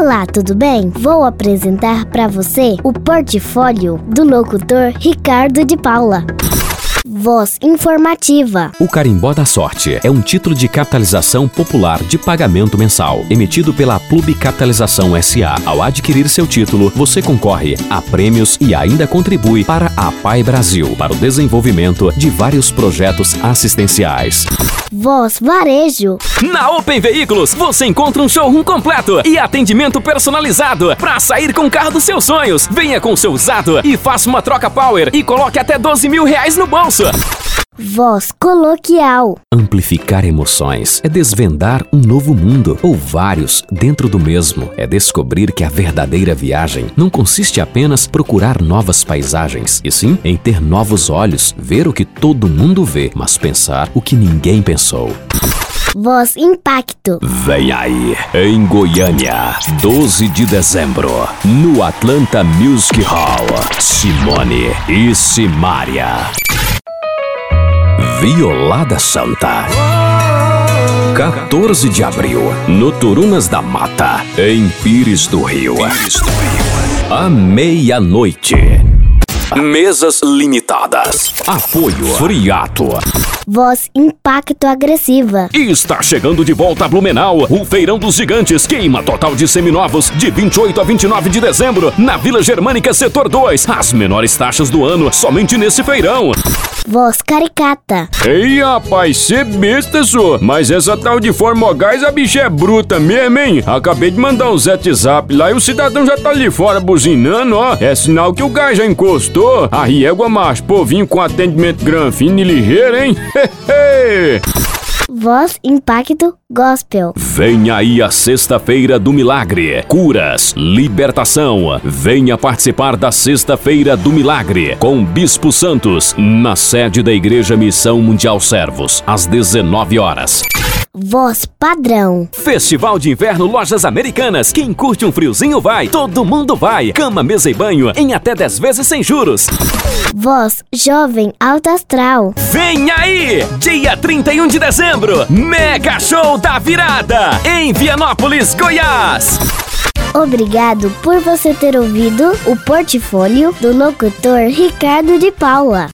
Olá, tudo bem? Vou apresentar para você o portfólio do locutor Ricardo de Paula. Voz informativa. O Carimbó da Sorte é um título de capitalização popular de pagamento mensal, emitido pela Clube Capitalização S.A. Ao adquirir seu título, você concorre a prêmios e ainda contribui para a PAI Brasil, para o desenvolvimento de vários projetos assistenciais. Voz varejo. Na Open Veículos, você encontra um showroom completo e atendimento personalizado para sair com o carro dos seus sonhos. Venha com o seu usado e faça uma troca Power e coloque até R$12 mil no bolso. Voz coloquial. Amplificar emoções é desvendar um novo mundo, ou vários dentro do mesmo. É descobrir que a verdadeira viagem não consiste apenas procurar novas paisagens, e sim em ter novos olhos, ver o que todo mundo vê, mas pensar o que ninguém pensou. Voz impacto. Vem aí, em Goiânia, 12 de dezembro, no Atlanta Music Hall, Simone e Simária. Violada Santa. 14 de abril, no Turunas da Mata, em Pires do Rio. À meia-noite. Mesas limitadas. Apoio Friato. Voz impacto agressiva. E está chegando de volta a Blumenau, o Feirão dos Gigantes, queima total de seminovos, de 28 a 29 de dezembro, na Vila Germânica Setor 2. As menores taxas do ano, somente nesse feirão. Voz caricata. Ei, rapaz, cê besta, só. Mas essa tal de Formogás, a bicha é bruta mesmo, hein? Acabei de mandar um zap lá e o cidadão já tá ali fora buzinando, ó. É sinal que o gás já encostou. A riégua macho, povinho com atendimento granfino e ligeiro, hein? Voz impacto gospel. Vem aí a Sexta-feira do Milagre. Curas, libertação. Venha participar da Sexta-feira do Milagre com Bispo Santos, na sede da Igreja Missão Mundial Servos, às 19 horas. Voz padrão. Festival de Inverno Lojas Americanas. Quem curte um friozinho vai, todo mundo vai. Cama, mesa e banho em até 10 vezes sem juros. Voz jovem alto astral. Vem aí, dia 31 de dezembro, Mega Show da Virada, em Vianópolis, Goiás. Obrigado por você ter ouvido o portfólio do locutor Ricardo de Paula.